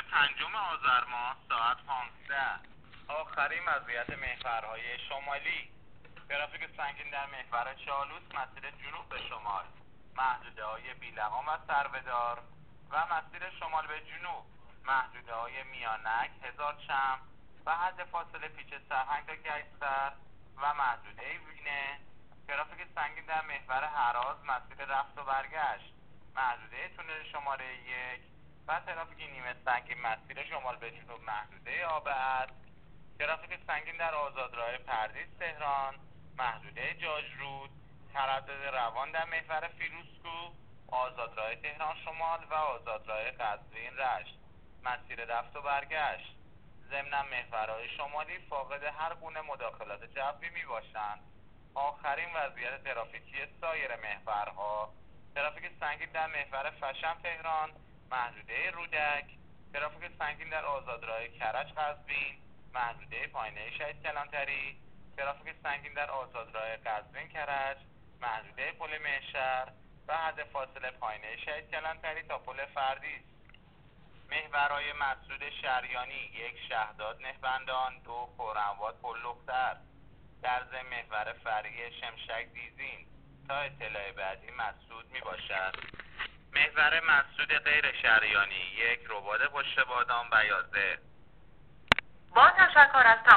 5 آذر ماه ساعت 15. آخرین وضعیت محورهای شمالی. ترافیک سنگین در محور چالوس مسیر جنوب به شمال، محدوده‌های بیلغام و سربه‌دار و مسیر شمال به جنوب، محدوده‌های میانک، هزار چم و حد فاصله پیچ سرهنگ تا گشتر و محدوده وینه. ترافیک سنگین در محور هراز مسیر رفت و برگشت، محدوده تونل شماره 1 و ترافیک نیمه سنگین مسیر شمال به جنوب، محدوده آب اسب. ترافیک سنگین در آزادراه پردیس تهران، محدوده جاجرود، تردد روان در محور فیروزکوه، آزادراه تهران شمال و آزادراه قزوین رشت، مسیر رفت و برگشت. ضمن محورهای شمالی فاقد هر گونه مداخلات جوی می باشند. آخرین وضعیت ترافیکی سایر محورها. ترافیک سنگین در محور فشم تهران، محدوده رودک. ترافیک سنگین در آزادراه کرج قزوین، محدوده پایینه شهید کلانتری. ترافیک سنگین در آزادراه قزوین کرج، محدوده پل مهشهر و حد فاصله پایینه شهید کلانتری تا پل فردیس. محورهای مسدود شریانی: 1 شهداد نهبندان، 2 خرم‌آباد پل لختر. در ضمن محور فرعی شمشک دیزین تا اطلاع بعدی مسدود می باشد. محور مسدود غیر شریانی: 1 رباط پشت بادام و 11. با تشکر از